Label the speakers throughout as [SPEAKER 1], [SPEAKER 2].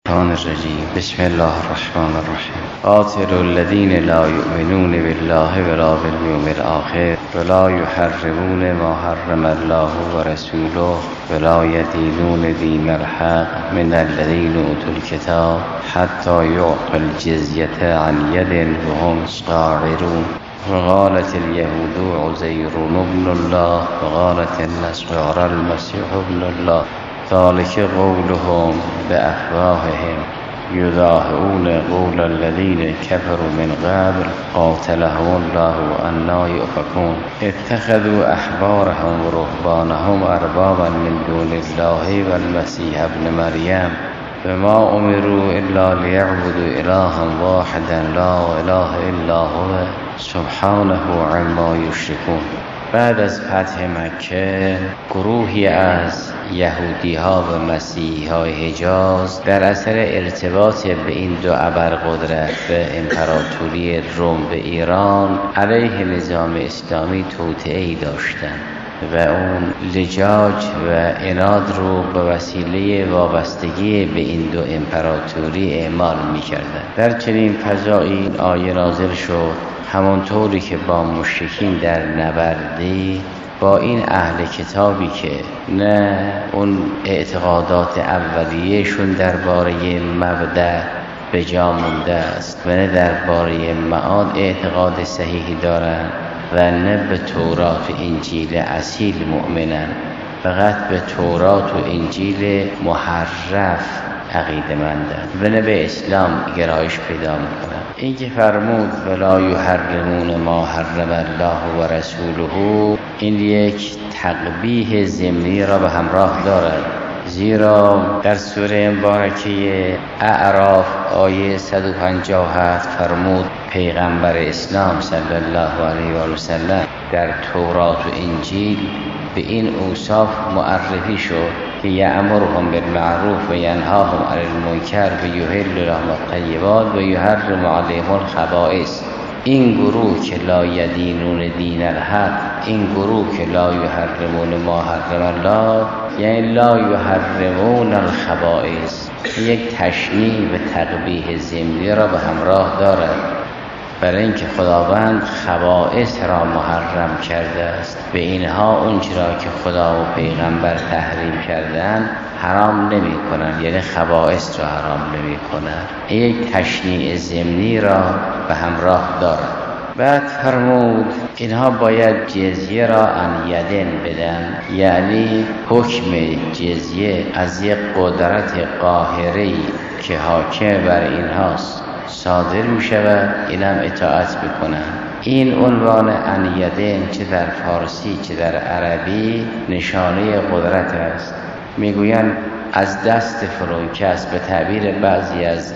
[SPEAKER 1] الشیطان الرجیم. بسم الله الرحمن الرحیم. قاتلوا الذین لا یؤمنون بالله ولا بالیوم الآخر ولا یحرمون ما حرم الله ورسوله ولا یدینون دین الحق من الذین اوتوا الکتاب حتی یعطوا الجزیة عن ید وهم صاغرون. وقالت اليهود عزير ابن الله وقالت النصارى المسيح ابن الله ذلك قولهم بأفواههم يضاهئون قول الذين كفروا من قبل قاتلهم الله أنى يؤفكون. اتخذوا أحبارهم ورهبانهم أربابا من دون الله والمسيح ابن مريم وما أمروا إلا ليعبدوا إلها واحدا لا إله إلا هو سبحانه عما يشركون. بعد از فتح مکه گروهی از یهودی ها و مسیحی های حجاز در اثر ارتباط به این دو ابرقدرت به امپراتوری روم به ایران علیه نظام اسلامی توطئه‌ای داشتند و اون لجاج و عناد رو به وسیله وابستگی به این دو امپراتوری اعمال می‌کردند. در چنین فضایی آیه نازل شد همانطوری که با مشرکین در نبردی با این اهل کتابی که نه اون اعتقادات اولیه‌شون درباره مبدأ به جا مونده است و نه درباره معاد اعتقاد صحیحی دارند و نه به تورات و انجیل اصیل مؤمنن، فقط به تورات و انجیل محرف عقیده مندن و نه به اسلام گرایش پیدا میکنن. این که فرمود ولا یحرمون ما حرم الله و رسوله، این یک تقبیح ضمنی را به همراه دارد، زیرا در سوره مبارکه اعراف آیه 157 فرمود پیغمبر اسلام صلی الله علیه و سلم در تورات و انجیل به این اوصاف معرفی شد که یأمرهم بالمعروف و ینهاهم عن المنکر و یحل لهم الطیبات و یحرم علیهم الخبائث. این گروه که لا یدینون دین الحق، این گروه که لا یحرمون ما حرم الله، یعنی لا یحرمون الخبائث، یک تشنیع و تقبیح ضمنی را به همراه دارد، برای اینکه خداوند خبائث را محرم کرده است. به اینها اونچه را که خدا و پیغمبر تحریم کردن حرام نمی کنن، یعنی خبائث را حرام نمی کنن. یک تشنیع ضمنی را به همراه دارد. بعد فرمود اینها باید جزیه را عن یدن بدن، یعنی حکم جزیه از یک قدرت قاهری که حاکم بر اینهاست صادر می شود، اینم اطاعت بکنن. این عنوان عن یدن چه در فارسی چه در عربی نشانه قدرت است. میگویند از دست فلانکس، به تعبیر بعضی از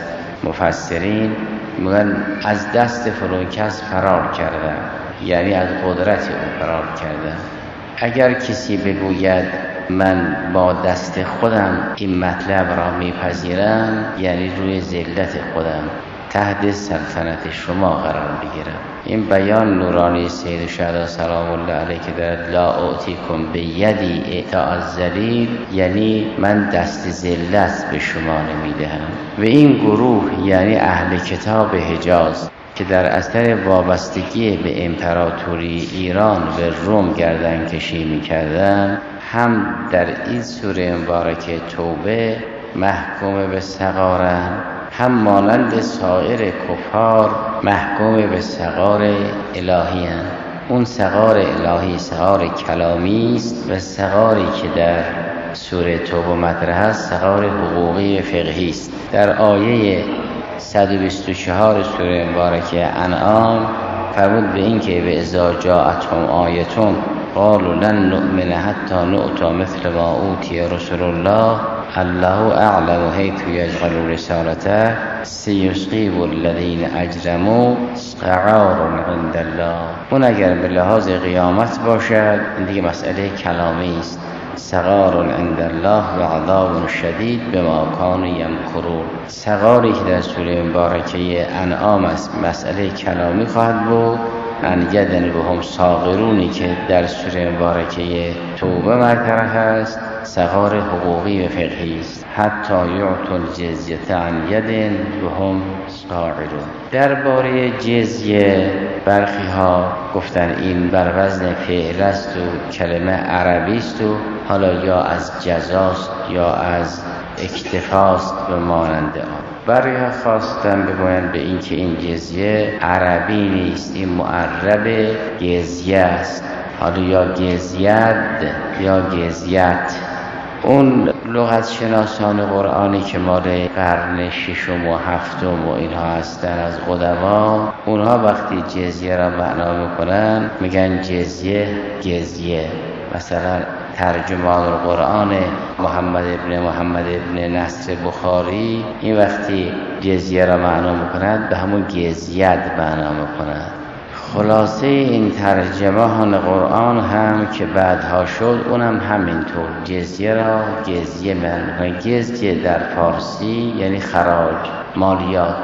[SPEAKER 1] مفسرین میگن از دست فلانکس فرار کردن، یعنی از قدرت او فرار کردن. اگر کسی بگوید من با دست خودم این مطلب را میپذیرم، یعنی روی ذلت خودم تحت سلطنت شما قرار بگیرم. این بیان نورانی سید الشهدا سلام الله علیه که در لا اعطیکم بیدی اعطاء الذلیل، یعنی من دست ذلت به شما نمیدهم. و این گروه یعنی اهل کتاب حجاز که در اثر وابستگی به امپراتوری ایران به روم گردن کشی میکردن، هم در این سوره مبارکه توبه محکوم به صغارن، هم مانند سایر کفار محکوم به صغار الهی هستند. اون صغار الهی صغار کلامی است و صغاری که در سوره توبه مطرح است صغار حقوقی فقهی است. در آیه 124 سوره مبارکه انعام فرمود به این که به اذا جاءتهم آیتون قالوا لن نؤمن حتی نؤتی مثل ما اوتی رسول الله الله اعلم حیث یجعل رسالته سیصیب الذین اجرموا صغار عند الله. اون اگر به لحاظ قیامت باشد این دیگه مسئله کلامی است. صغار عند الله و عذاب شدید بما کانوا یمکرون. صغاری که در سوره مبارکه انعام است مسئله کلامی خواهد بود عن ید وهم صاغرونی که در سوره مبارکه توبه مطرح است صغار حقوقی و فقهی است. حتی یعطوا الجزیه عن ید وهم صاغرون. درباره جزیه برخی ها گفتن این بر وزن فعل است و کلمه عربی است و حالا یا از جزاست یا از اکتفاست و مانند آن. برای خواستم بگویند به این که این جزیه عربی نیست، این معرب جزیه است، حالا یا جزید یا جزیت. اون لغت شناسان قرآنی که مال قرن ششم و هفتم و اینها هستن از قدما، اونها وقتی جزیه را معنا میکنن میگن جزیه جزیه. مثلا ترجمان القرآن محمد ابن نصر بخاری این وقتی جزیه را معنا میکند به همون جزید معنا میکند. خلاصه این ترجمهان قرآن هم که بعدها شد اونم همینطور جزیه را جزیه معنا میکنند. جزیه در فارسی یعنی خراج، مالیات.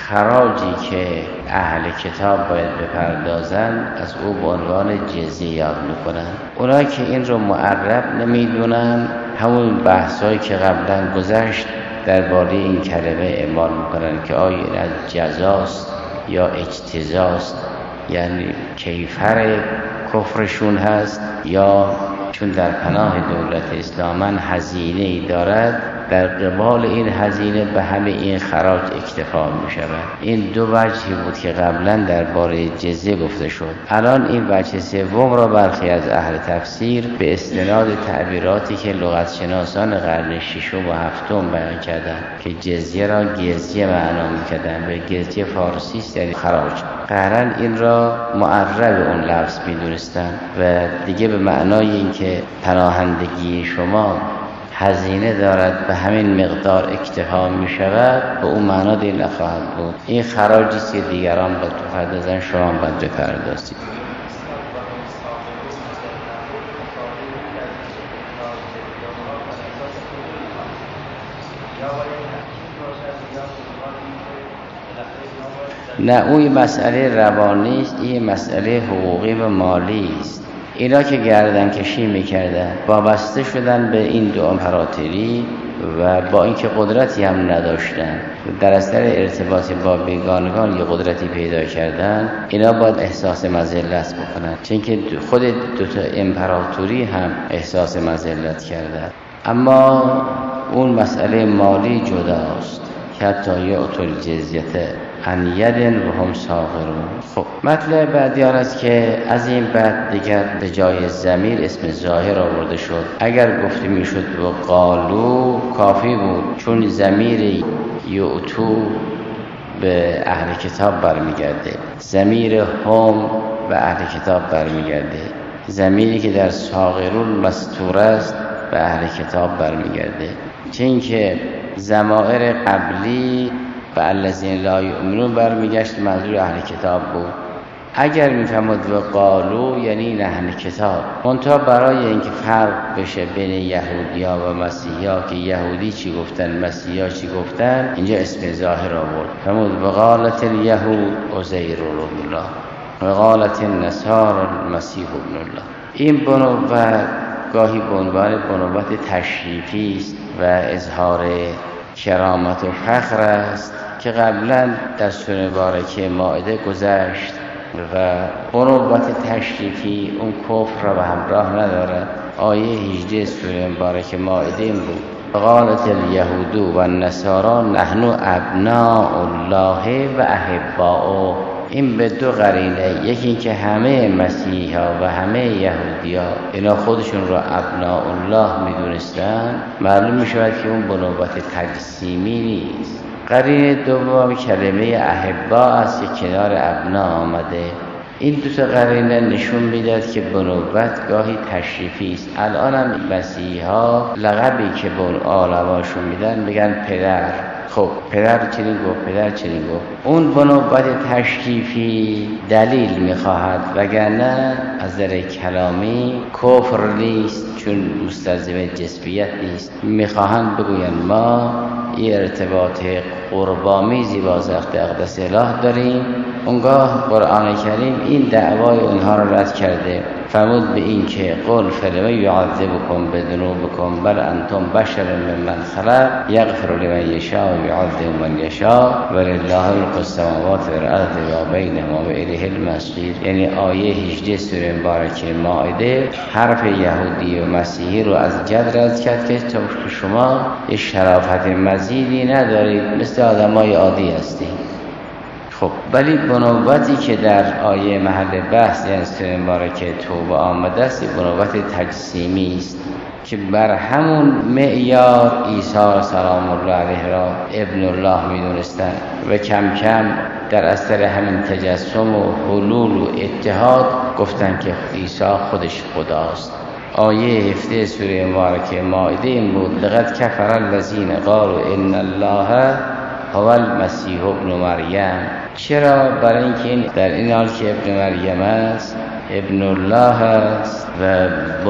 [SPEAKER 1] خراجی که اهل کتاب باید بپردازند از او به عنوان جزیه یاد میکنن. اونایی که این رو معرب نمیدونن همون بحثایی که قبلا گذشت درباره این کلمه اعمال میکنن که آیا این از جزاست یا اجتزاست، یعنی کیفر کفرشون هست یا چون در پناه دولت اسلام هزینه‌ای دارد در قبال این هزینه به همه این خراج اکتفا می شود. این دو وجهی بود که قبلا درباره جزیه گفته شد. الان این وجه سوم را برخی از اهل تفسیر به استناد تعبیراتی که لغت شناسان قرن ششم و هفتم بیان کردند که جزیه را جزیه معنا می‌کردند و جزیه فارسی است یعنی خراج. قرن این را معرب اون لفظ می‌دونستند و دیگه به معنای اینکه پناهندگی شما هزینه دارد به همین مقدار اکتفا می شود به اون معنا دیگه نخواهد بود. این خراجی است که دیگران باید بپردازن، شما باید بپردازید. نه اون مسئله روانی است، این مسئله حقوقی و مالی است. اینا که گردن کشی میکردن وابسته شدن به این دو امپراتوری و با اینکه قدرتی هم نداشتن در اثر ارتباط با بیگانگان یه قدرتی پیدا کردن، اینا باید احساس مذلت بکنن، چون که خود دو تا امپراتوری هم احساس مذلت کردن. اما اون مسئله مالی جداست که حتی یعطوا الجزیه عن ید وهم صاغرون. خب مطلب بعدی آن است که از این بعد دیگر به جای ضمیر اسم ظاهر آورده شد. اگر گفته میشد و قالو کافی بود، چون ضمیر یعطو به اهل کتاب برمیگرده، ضمیر هم به اهل کتاب برمیگرده، ضمیری که در صاغرون مستور است به اهل کتاب برمیگرده، چون که ضمائر قبلی و الذین لا یؤمنون برمیگشت منظور اهل کتاب بود. اگر میفهمد و قالو یعنی اهل کتاب، منتها برای اینکه فرق بشه بین یهودی‌ها و مسیحی‌ها که یهودی چی گفتن مسیحی‌ها چی گفتن، اینجا اسم ظاهر آورد. فرمود و قالت الیهود عزیر ابن الله و قالت النصارى المسیح ابن الله. این بنوت گاهی به عنوان بنوت تشریفی است و اظهار کرامت و فخر است که قبلا در سوره مبارکه مائده گذشت و بنوت تشریفی اون کفر را به همراه ندارد. آیه 18 سوره مبارکه مائده این بود قالت الیهود و النصارى نحن ابناء الله و احباؤه. این به دو قرینه، یکی این که همه مسیحی ها و همه یهودی ها اینا خودشون رو ابناء الله میدونستن، معلوم میشود که اون بنوت تجسیمی نیست. قرینه دوم کلمه احبا است که کنار ابنا آمده. این دو تا قرینه نشون میداد که بنوت گاهی تشریفی است. الان هم مسیحی ها لقبی که به اون علماشون میدن میگن پدر، خب پدر چنین گفت، پدر چنین گفت. اون بنوبت تشریفی دلیل میخواهد، وگرنه از نظر کلامی کفر نیست، چون مستلزم جسمیت نیست. میخواهند بگویند ما این ارتباط قربامیزی با ذات اقدس اله داریم. اونگاه قرآن کریم این دعوای اونها رو رد کرده، فرمود به این که قل فلم یعذبکم بذنوبکم بل انتم بشر ممن خلق یغفر لمن یشاء و یعذب من یشاء ولله ملک السماوات والارض و بینهما و الیه المصیر. یعنی آیه 18 سوره مبارکه مائده حرف یهودی و مسیحی رو از جد رد کرد که شما یک شرافت مزیدی ندارید، مثل آدمای عادی هستید. خب ولی بنوبتی که در آیه محل بحث یعنی سوره مبارکه توبه آمده است، بنوبت تجسیمی است که بر همون معیار عیسی سلام الله علیه را ابن الله می‌دونستند و کم کم در اثر همین تجسم و حلول و اتحاد گفتن که عیسی خودش خداست. آیه 17 سوره مبارکه مائده این بود لقد کفر الذین قالوا ان الله هو المسیح ابن مریم. چرا؟ برای اینکه این در این حال که ابن مریم است ابن الله است و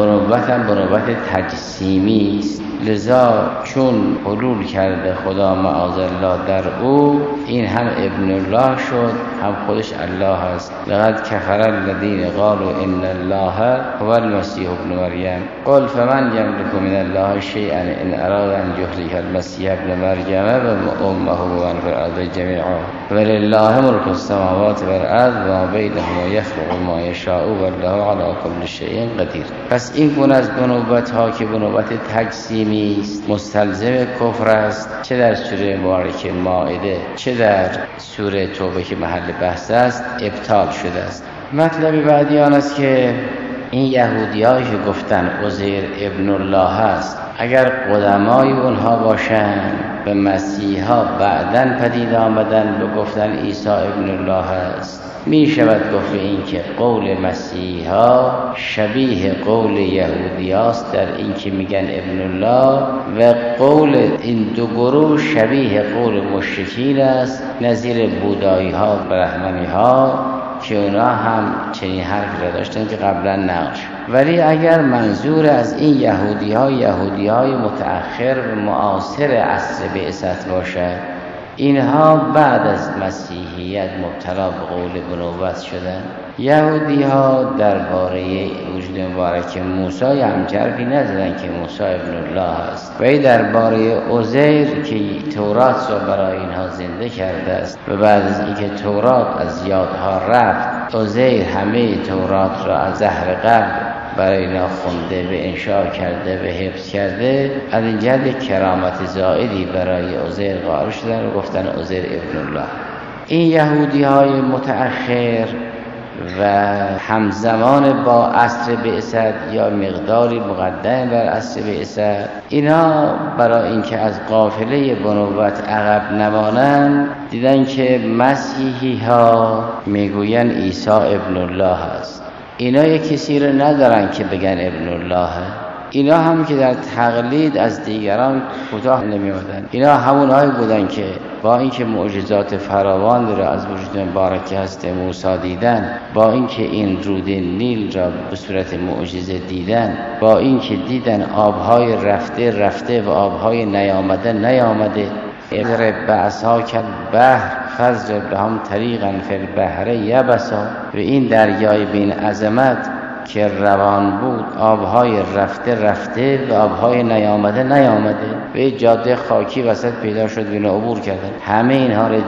[SPEAKER 1] بنوبت تجسیمی است، لذا چون حلول کرده خدا معاذالله در او، این هم ابن الله شد هم خودش الله است. لقد کفر الذین قالوا ان الله هو المسیح ابن مریم قل فمن یملک من الله شیئا ان اراد ان یهلک المسیح ابن مریم و امه و من فی الارض جمیعا ولله ملک السماوات والارض و بینهما یخلق ما یشاء والله علی کل شیء قدیر. پس این گونه از بنوبت ها که بنوبت تجسیمی است، مستلزم کفر است، چه در سوره مبارکه مائده چه در سوره توبه که محل بحث است، ابطال شده است. مطلب بعدی آن است که این یهودی‌هایی که گفتن عزیر ابن الله است، اگر قدمای اونها باشند به مسیحا بعداً پدید آمدن به گفتن عیسی ابن الله است، می شود گفت این که قول مسیحا شبیه قول یهودی است در این که میگن ابن الله، و قول این دو گروه شبیه قول مشرکین است، نظیر بودایی ها برهمنی ها که اونا هم چنین حرفی را داشتن که قبلا نقل شد. ولی اگر منظور از این یهودی های متأخر و معاصر عصر بعثت باشد، اینها بعد از مسیحیت مبتلا به قول بنوبت شدند. یهودی ها درباره وجود مبارک موسی هم حرفی نزدن که موسی ابن الله است، و درباره عزیر که تورات را برای اینها زنده کرده است و بعد از اینکه تورات از یادها رفت، عزیر همه تورات را از زهر قلب برای اینا خونده و انشاء کرده و حفظ کرده. از این جهت کرامت زائدی برای عزیر قائل شدن و گفتن عزیر ابن الله. این یهودی های متأخر و همزمان با عصر بعثت یا مقداری مقدم بر عصر بعثت، اینا برای اینکه از قافله بنوبت عقب نمانند، دیدن که مسیحی ها میگوین عیسی ابن الله است. اینا یک کسی رو ندارن که بگن ابن الله. اینا هم که در تقلید از دیگران کوتاه نمی‌آمدن. اینا همونایی بودن که با اینکه معجزات فراوان را از وجود مبارک هست موسی دیدن، با اینکه این رود نیل را به صورت معجزه دیدن، با اینکه دیدن آبهای رفته و آبهای نیامده، اضرب بعصاک البحر فاضرب لهم طریقا فی البحر یبسا، و این دریای بین عظمت که روان بود، آبهای رفته و آبهای نیامده و جاده خاکی وسط پیدا شد و اینا عبور کردن. همه اینها رو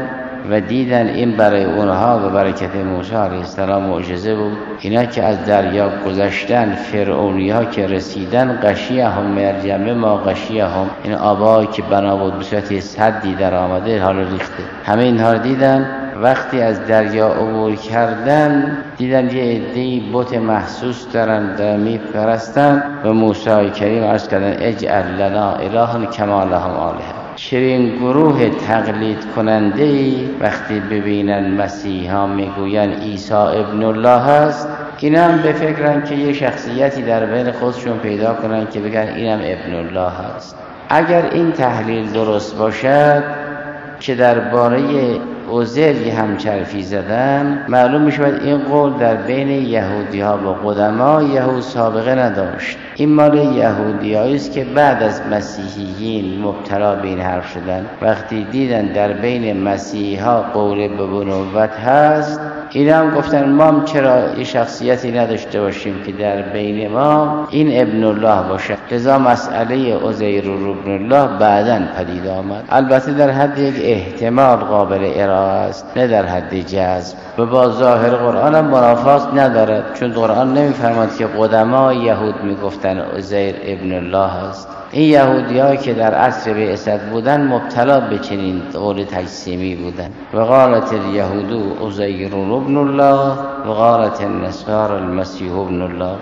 [SPEAKER 1] دیدن این برای اونها و برکت موسی علیه السلام معجزه بود. اینا که از دریا گذشتن، فرعونی ها که رسیدن، غشیهم مریم ما غشیهم، این آبایی که بنا بود به صورت سدی در آمده حال ریخته. همه اینها رو دیدن. وقتی از دریا عبور کردن، دیدن یه عده‌ای بت محسوس دارن میپرستن و موسی کریم عرض کردن اجعل لنا الها کما لهم آلهه. چنین گروه تقلید کننده‌ای وقتی ببینن مسیحا میگوین عیسی ابن الله است، اینا هم به فکرن که یه شخصیتی در بین خودشون پیدا کنن که بگن اینم ابن الله است. اگر این تحلیل درست باشد که درباره عزیر هم چرفی زدن، معلوم میشود این قول در بین یهودی ها و قدما یهود سابقه نداشت. این مال یهودی است که بعد از مسیحیین مبتلا به این حرف شدن. وقتی دیدن در بین مسیحی ها قول به بنوت هست، این هم گفتن ما هم چرا یه شخصیتی نداشته باشیم که در بین ما این ابن الله باشه. لذا مسئله عزیر ابن الله بعداً پدید آمد. البته در حد یک احتمال قابل ارائه است، نه در حد جزم. و با ظاهر قرآن هم منافات ندارد، چون قرآن نمی‌فرماید که قدما یهود میگفتن عزیر ابن الله است. این یهودی‌ها که در عصر بعثت بودن مبتلا به چنین قول تجسیمی بودن. و قالت الیهود عزیر ابن الله و قالت النصارى المسیح ابن الله.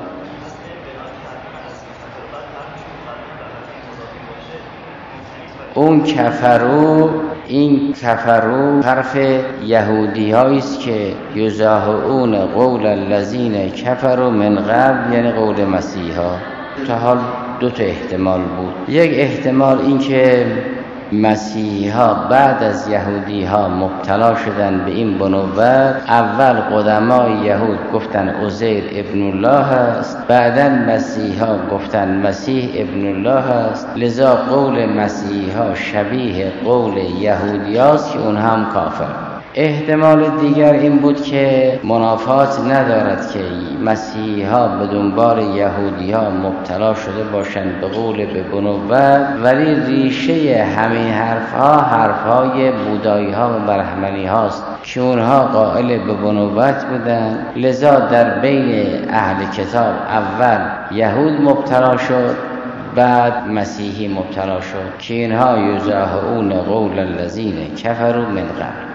[SPEAKER 1] اون کفرو، این کفرو حرف یهودی هاییست که یزاهون قول الذین کفروا من قبل، یعنی قول مسیحا. تا حال دو تا احتمال بود. یک احتمال این که مسیحی ها بعد از یهودی ها مبتلا شدن به این بنوت. اول قدمای یهود گفتن عزیر ابن الله است، بعدا مسیحی ها گفتن مسیح ابن الله است. لذا قول مسیحی ها شبیه قول یهودی است که اون هم کافر. احتمال دیگر این بود که منافات ندارد که مسیحی ها به دنبال یهودی ها مبتلا شده باشند به قول به بنوت، ولی ریشه همین حرفهای بودایی ها و برهمنی هاست که اونها قائل به بنوت بودن. لذا در بین اهل کتاب اول یهود مبتلا شد، بعد مسیحی مبتلا شد که اینها یزاهون قول الذین کفروا من قبل.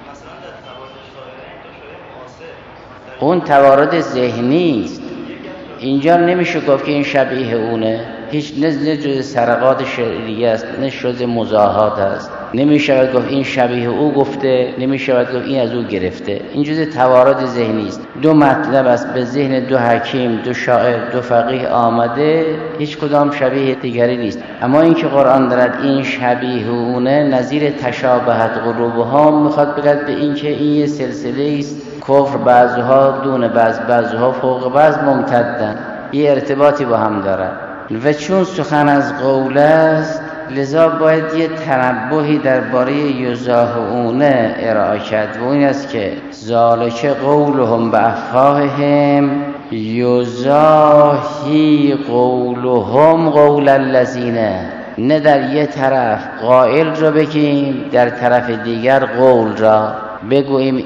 [SPEAKER 1] اون توارد ذهنی است. اینجا نمیشه گفت که این شبیه اونه. هیچ نه جز سرقات شعریه است، نه جز مزاحات است. نمیشه گفت این شبیه او گفته، نمیشه گفت این از او گرفته. این جز توارد ذهنی است. دو مطلب است به ذهن دو حکیم، دو شاعر، دو فقیه آمده، هیچ کدام شبیه دیگری نیست. اما اینکه قرآن دارد این شبیه اونه، نظیر تشابهت قلوبهم، میخواد بگه به این که این یه سلسله است. کفر بعضها دون بعضها فوق بعض ممتدن، یه ارتباطی با هم دارن. و چون سخن از قول است، لذا باید یه تنبهی درباره یزاهونه ارائه کرد و این است که ذالک قولهم بافواههم یزاهی قولهم قول الذین. نه در یه طرف قائل را بگیم، در طرف دیگر قول را بگوییم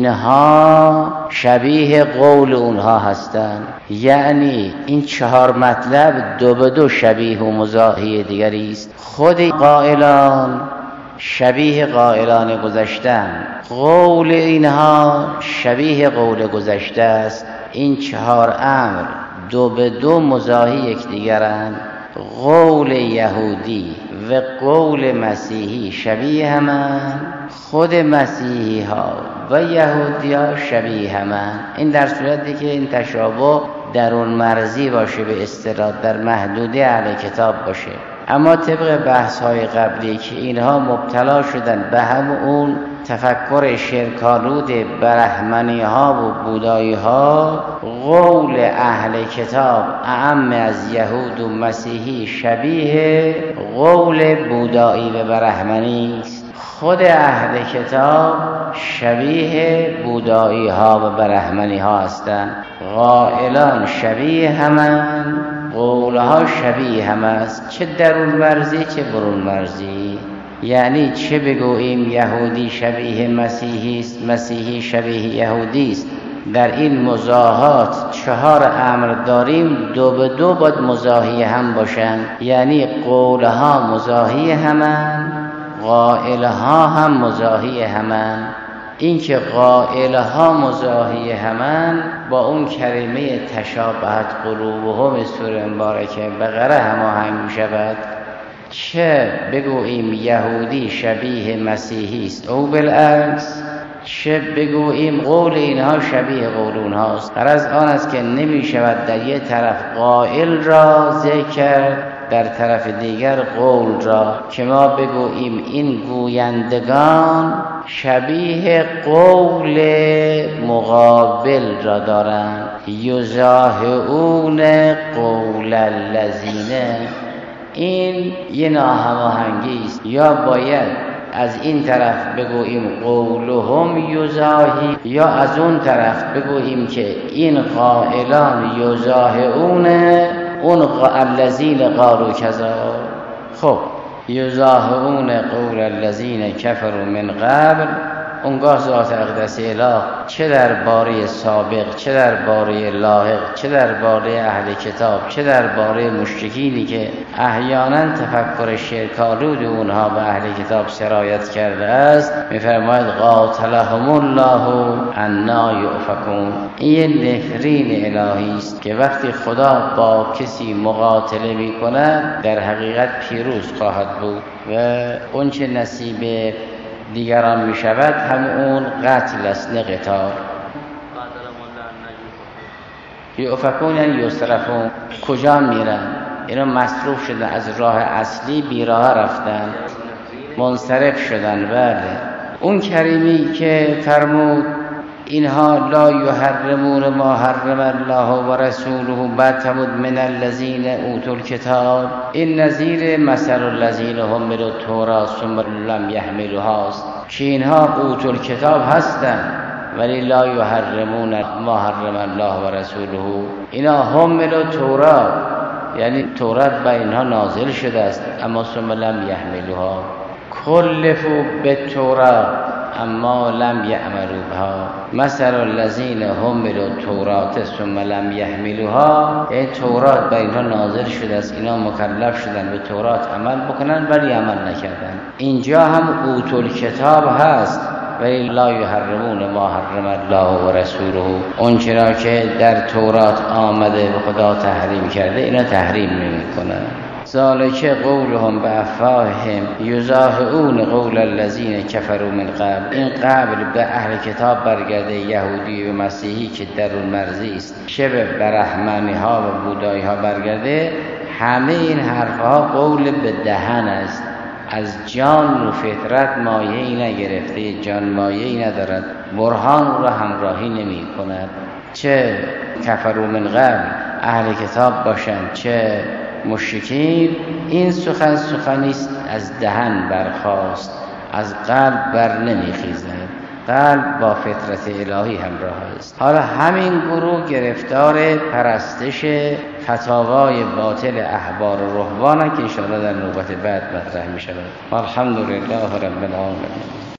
[SPEAKER 1] اینها شبیه قول اونها هستند. یعنی این چهار مطلب دو به دو شبیه و مزاحی دیگری است. خود قائلان شبیه قائلان گذشتن، قول اینها شبیه قول گذشته است. این چهار امر دو به دو مزاحی یکدیگرند. قول یهودی و قول مسیحی شبیه همند، خود مسیحی ها و یهودی ها شبیه همند. این در صورتی که این تشابه درون مرزی باشه، به اصطلاح در محدوده اهل کتاب باشه. اما طبق بحث های قبلی که اینها مبتلا شدن به همون تفکر شرکالود برهمنی ها و بودایی ها، قول اهل کتاب اعم از یهود و مسیحی شبیه قول بودایی و برهمنی است. خود اهل کتاب شبیه بودایی ها و برهمنی ها هستند. قائلان شبیه همند، قولها شبیه هم است، چه درون مرزی چه برون مرزی. یعنی چه بگوییم یهودی شبیه مسیحی است، مسیحی شبیه یهودی است. در این مزاحات چهار امر داریم، دو به دو باید مزاحی هم باشند. یعنی قولها مزاحی همند، قائلها هم مزاحی همند. این که قائلها مزاحی همند با اون کلمه تشابهت قلوبهم سوره مبارکه بقره هماهنگ می‌شود. چه بگوییم یهودی شبیه مسیحی است او بالعکس، چه بگوییم قول اینها شبیه قول اونهاست. غرض آن است که نمی شود در یک طرف قائل را ذکر در طرف دیگر قول را که ما بگوییم این گویندگان شبیه قول مقابل را دارند. یضاهئون قول الذین، این یه ناهماهنگی است. یا باید از این طرف بگوییم قولهم یضاهی، یا از اون طرف بگوییم که این قائلان یضاهئون اون الذین قالوا کذا. خب یضاهئون قول الذین کفروا من قبل، اونگاه ذات اقدس اله چه درباره سابق، چه درباره لاحق، چه درباره اهل کتاب، چه درباره مشرکینی که احیانا تفکر شرک‌آلود اونها به اهل کتاب سرایت کرده است، می‌فرماید قاتلهم الله انا یؤفکون. این نفرین الهی است که وقتی خدا با کسی مقاتله می‌کند در حقیقت پیروز خواهد بود و اون چه نصیب دیگران می شود هم اون قتل است، نه قتال. یؤفکون یعنی یصرفون، کجا میرن؟ اینا مصروف شدن، از راه اصلی بیراه رفتن، منصرف شدن. بله، اون کریمی که فرمود اینها لا یحرمون ما حرم الله و رسوله بعد فرمود من الذین اوتوا الکتاب، این نظیر مثل الذین حملوا التوراة ثم لم یحملوها است که اینها اوتوا الکتاب هستند ولی لا یحرمون ما حرم الله و رسوله. اینا حملوا التوراة یعنی تورات به اینها نازل شده است، اما ثم لم یحملوها، کلفوا بالتوراة اما لم یعملوا بها. مثل الذین حملوا التوراة ثم لم یحملوها، یعنی تورات به اینها نازل شده است، اینا مکلف شدن به تورات عمل بکنن ولی عمل نکردن. اینجا هم اوتوا الکتاب هست ولی لا یحرمون ما حرم الله و رسوله، اون چرا که در تورات آمده به خدا تحریم کرده اینا تحریم نمی‌کنن. ذالک قولهم بافواههم یضاهئون قول الذین کفروا من قبل، این قبل به اهل کتاب برگرده، یهودی و مسیحی که درون مرزی است، شبه برهمنی ها و بودایی ها برگرده. همه این حرفها قول به دهن است، از جان و فطرت مایه‌ای نگرفته، جان مایه‌ای ندارد، برهان را همراهی نمی کند. چه کفروا من قبل اهل کتاب باشند چه مشرکین، این سخنی است از دهن برخاست، از قلب بر نمیخیزد، قلب با فطرت الهی همراه است. حالا همین گروه گرفتار پرستش فتاوای باطل احبار و رهبان که انشاءالله در نوبت بعد مطرح می شود. الحمدلله رب العالمین.